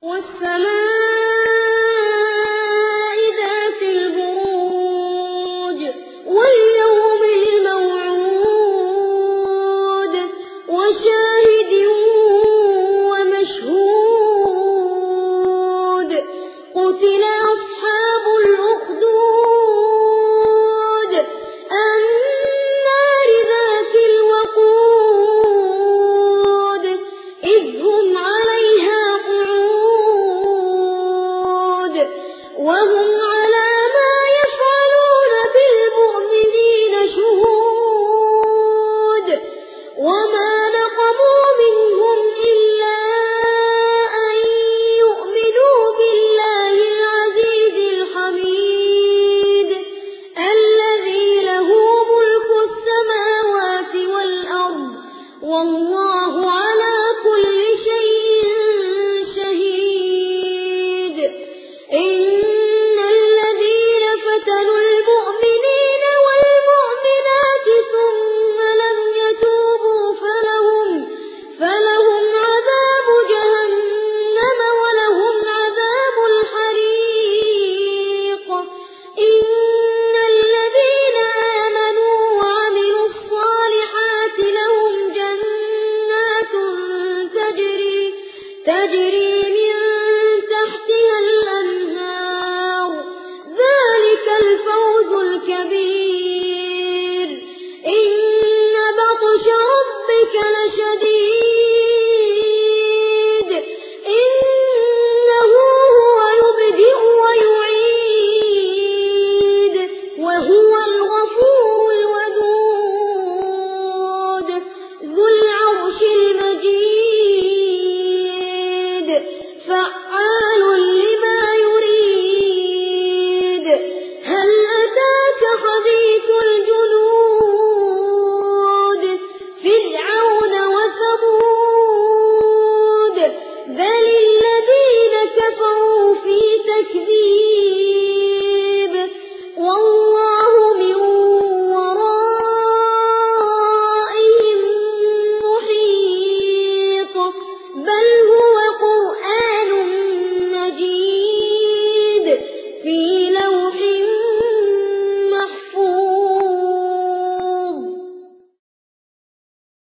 والسماء ذات البروج واليوم الموعود وشاهد ومشهود قتل أصحاب الأخدود النار ذات الوقود إذ هم عليها قعود وهم على ما يفعلون بالمؤمنين شهود وما نقموا منهم إلا أن يؤمنوا بالله العزيز الحميد الذي له ملك السماوات والأرض والله على كل شيء شهيد إن الذين فتنوا المؤمنين والمؤمنات ثم لم يتوبوا فلهم عذاب جهنم ولهم عذاب الحريق إن الذين آمنوا وعملوا الصالحات لهم جنات تجري من تحتها الأنهار ذلك الفوز الكبير إن بطش ربك لشديد إنه هو يبدئ ويعيد وهو الغفور الودود ذو العرش المجيد فعال